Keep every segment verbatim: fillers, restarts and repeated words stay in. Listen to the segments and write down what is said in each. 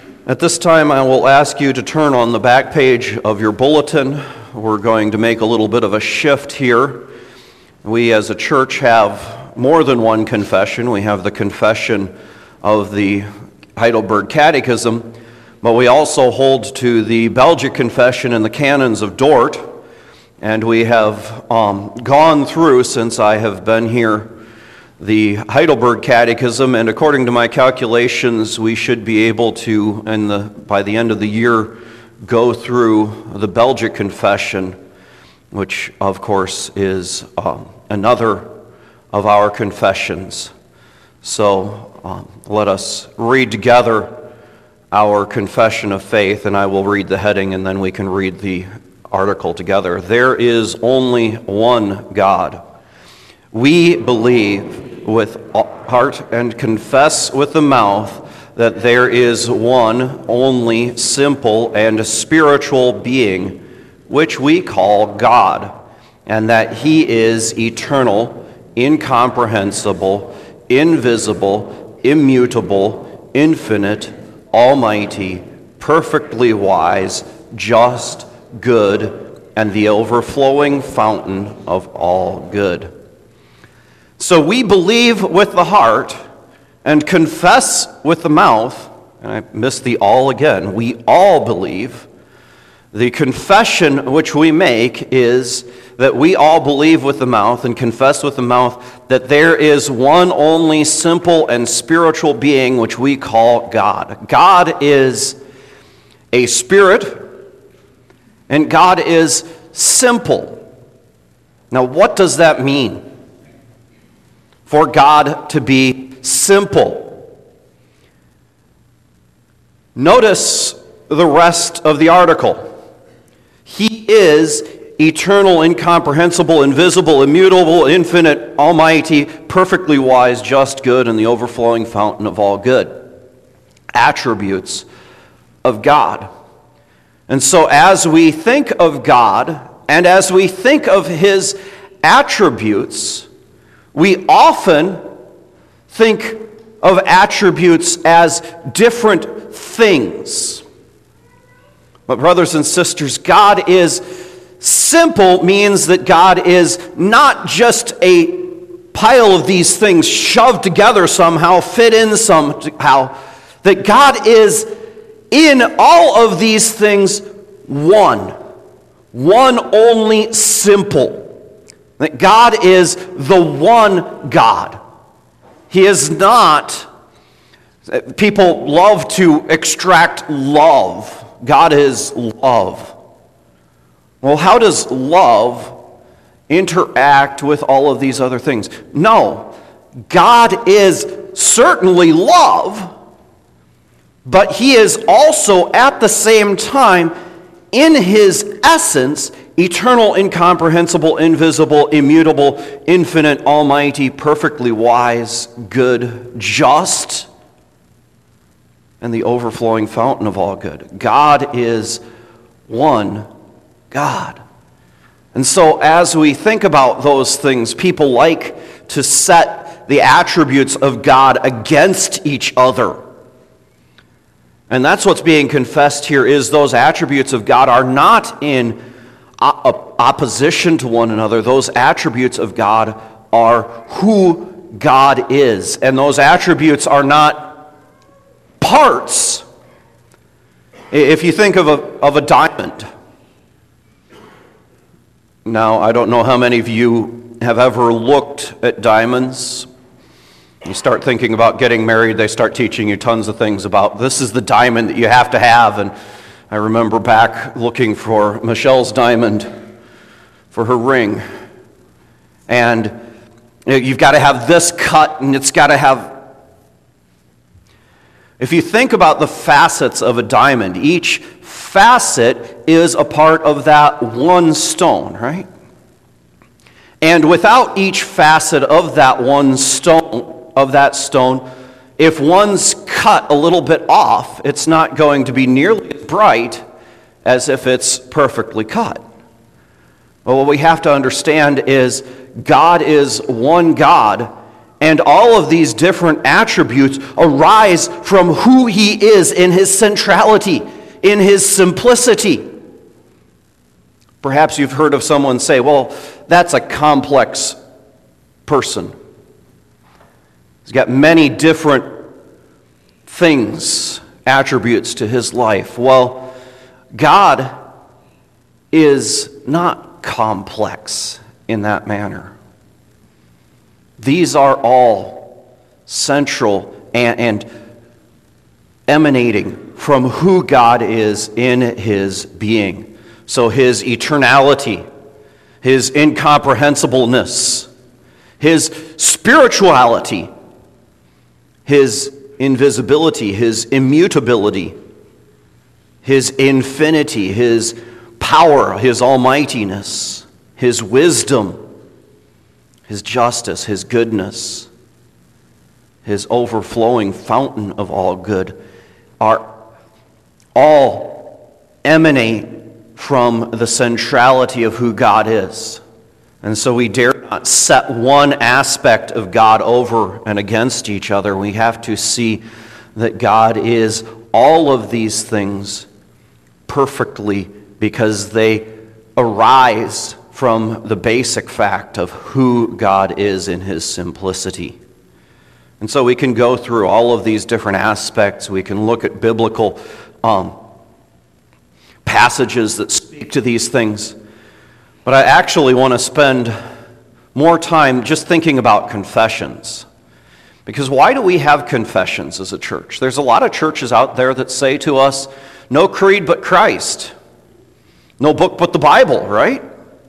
At this time, I will ask you to turn on the back page of your bulletin. We're going to make a little bit of a shift here. We as a church have more than one confession. We have the confession of the Heidelberg Catechism, but we also hold to the Belgic Confession and the Canons of Dort, and we have um, gone through, since I have been here, the Heidelberg Catechism, and according to my calculations, we should be able to, in the, by the end of the year, go through the Belgic Confession, which, of course, is um, another of our confessions. So um, let us read together our confession of faith, and I will read the heading, and then we can read the article together. There is only one God. We believe with heart and confess with the mouth that there is one only simple and spiritual being, which we call God, and that he is eternal, incomprehensible, invisible, immutable, infinite, almighty, perfectly wise, just, good, and the overflowing fountain of all good. So we believe with the heart and confess with the mouth, and I missed the all again, we all believe. The confession which we make is that we all believe with the mouth and confess with the mouth that there is one only simple and spiritual being which we call God. God is a spirit, and God is simple. Now, what does that mean? For God to be simple. Notice the rest of the article. He is eternal, incomprehensible, invisible, immutable, infinite, almighty, perfectly wise, just, good, and the overflowing fountain of all good. Attributes of God. And so as we think of God, and as we think of his attributes, we often think of attributes as different things. But brothers and sisters, God is simple means that God is not just a pile of these things shoved together somehow, fit in somehow. That God is in all of these things one. One only simple. That God is the one God. He is not, people love to extract love. God is love. Well, how does love interact with all of these other things? No, God is certainly love, but he is also at the same time, in his essence, eternal, incomprehensible, invisible, immutable, infinite, almighty, perfectly wise, good, just, and the overflowing fountain of all good. God is one God. And so as we think about those things, people like to set the attributes of God against each other. And that's what's being confessed here, is those attributes of God are not in opposition to one another. Those attributes of God are who God is. And those attributes are not parts. If you think of a, of a diamond. Now, I don't know how many of you have ever looked at diamonds. You start thinking about getting married, they start teaching you tons of things about this is the diamond that you have to have. And I remember back looking for Michelle's diamond for her ring. And you've got to have this cut, and it's got to have... If you think about the facets of a diamond, each facet is a part of that one stone, right? And without each facet of that one stone, of that stone, if one's cut a little bit off, it's not going to be nearly as bright as if it's perfectly cut. Well, what we have to understand is God is one God, and all of these different attributes arise from who he is in his centrality, in his simplicity. Perhaps you've heard of someone say, well, that's a complex person. He's got many different things, attributes to his life. Well, God is not complex in that manner. These are all central and, and emanating from who God is in his being. So his eternality, his incomprehensibleness, his spirituality, his invisibility, his immutability, his infinity, his power, his almightiness, his wisdom, his justice, his goodness, his overflowing fountain of all good, are all emanate from the centrality of who God is. And so we dare not set one aspect of God over and against each other. We have to see that God is all of these things perfectly because they arise from the basic fact of who God is in his simplicity. And so we can go through all of these different aspects. We can look at biblical um, passages that speak to these things. But I actually want to spend more time just thinking about confessions. Because why do we have confessions as a church? There's a lot of churches out there that say to us, no creed but Christ. No book but the Bible, right?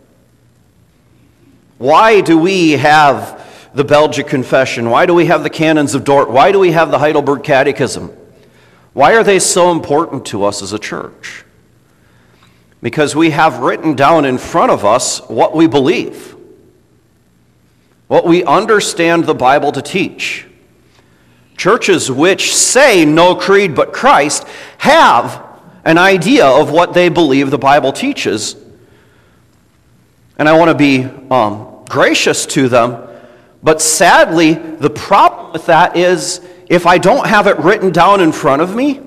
Why do we have the Belgic Confession? Why do we have the Canons of Dort? Why do we have the Heidelberg Catechism? Why are they so important to us as a church? Because we have written down in front of us what we believe, what we understand the Bible to teach. Churches which say no creed but Christ have an idea of what they believe the Bible teaches. And I want to be um, gracious to them, but sadly, the problem with that is if I don't have it written down in front of me,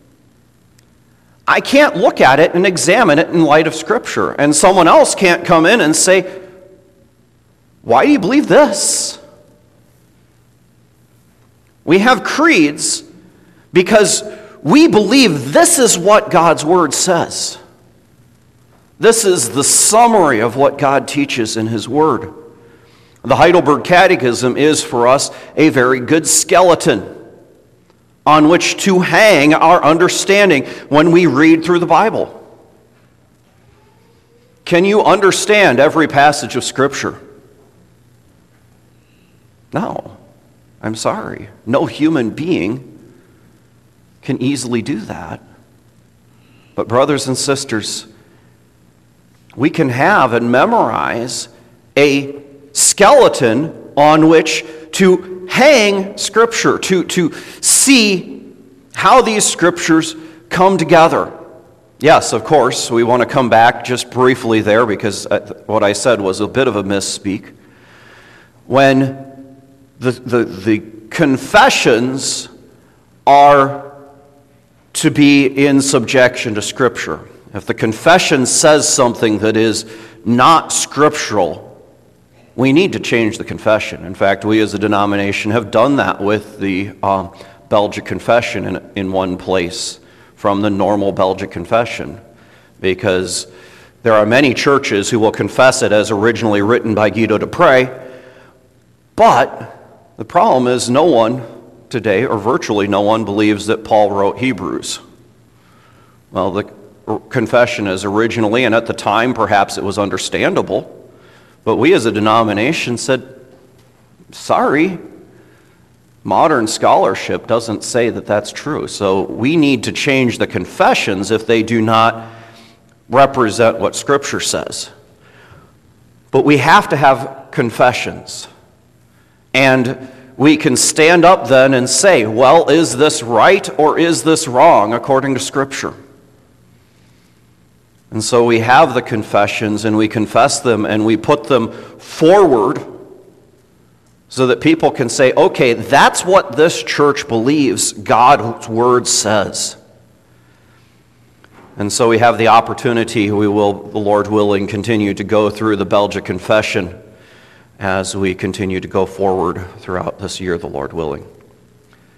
I can't look at it and examine it in light of Scripture. And someone else can't come in and say, why do you believe this? We have creeds because we believe this is what God's Word says. This is the summary of what God teaches in His Word. The Heidelberg Catechism is for us a very good skeleton on which to hang our understanding when we read through the Bible. Can you understand every passage of Scripture? No. I'm sorry. No human being can easily do that. But brothers and sisters, we can have and memorize a skeleton on which to hang Scripture, to, to see how these Scriptures come together. Yes, of course, we want to come back just briefly there because what I said was a bit of a misspeak. When the, the, the confessions are to be in subjection to Scripture. If the confession says something that is not scriptural, we need to change the confession. In fact, we as a denomination have done that with the um, Belgic Confession in, in one place from the normal Belgic Confession, because there are many churches who will confess it as originally written by Guido de Près, but the problem is no one today, or virtually no one, believes that Paul wrote Hebrews. Well, the confession is originally, and at the time perhaps it was understandable, but we as a denomination said, sorry, modern scholarship doesn't say that that's true. So we need to change the confessions if they do not represent what Scripture says. But we have to have confessions. And we can stand up then and say, well, is this right or is this wrong according to Scripture? And so we have the confessions and we confess them and we put them forward so that people can say, okay, that's what this church believes God's word says. And so we have the opportunity, we will, the Lord willing, continue to go through the Belgic Confession as we continue to go forward throughout this year, the Lord willing.